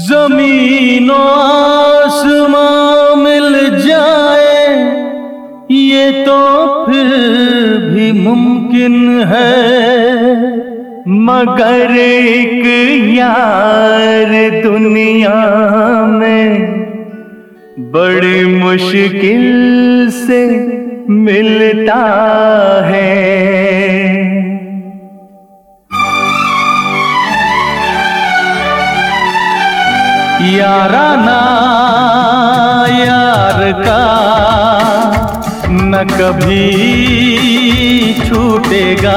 ज़मीन आसमां मिल जाए ये तो फिर भी मुमकिन है, मगर एक यार दुनिया में बड़ी मुश्किल से मिलता है। याराना यार का न कभी छूटेगा,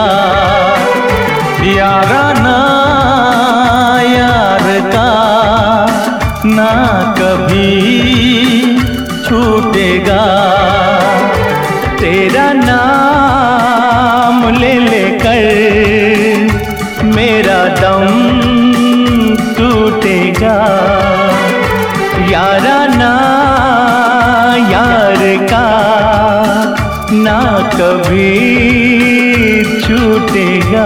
याराना यार का न कभी छूटेगा। तेरा नाम ले लेकर मेरा दम टूटेगा, याराना यार का ना कभी छूटेगा।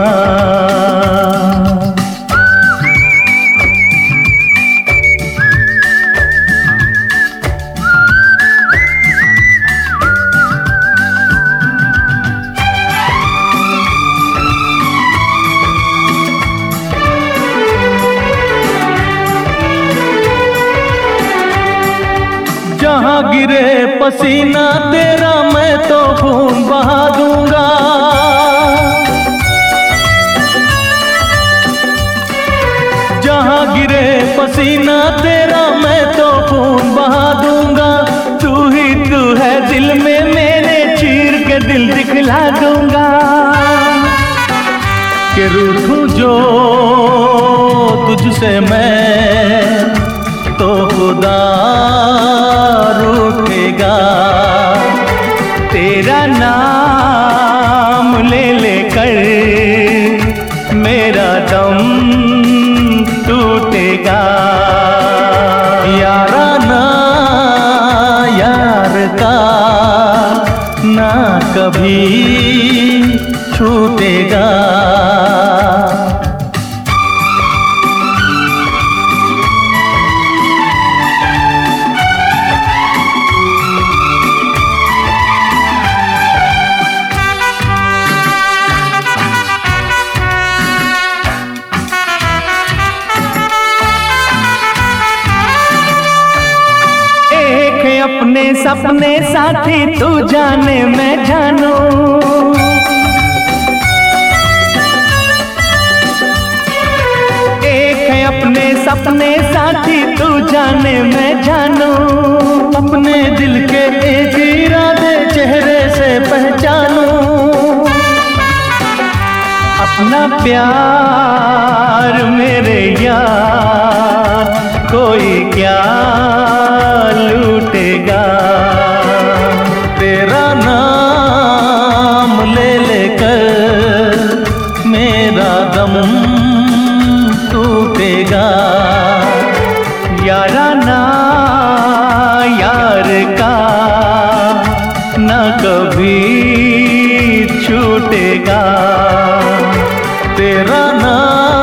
जहाँ गिरे पसीना तेरा मैं तो खून बहा दूंगा, जहाँ गिरे पसीना तेरा मैं तो खून बहा दूंगा। तू ही तू है दिल में मेरे, चीर के दिल दिखला दूंगा। कि रूठूं जो तुझसे मैं तो खुदा रूठेगा। तेरा नाम ले लेकर मेरा दम टूटेगा, याराना यार का ना कभी छूटेगा। अपने सपने साथी तू जाने मैं जानू, एक है अपने सपने साथी तू जाने मैं जानू। अपने दिल के एक इरादे चेहरे से पहचानू, अपना प्यार मेरे यार कोई क्या लूटेगा। तेरा नाम ले लेकर मेरा दम टूटेगा, याराना यार का न कभी छूटेगा। तेरा नाम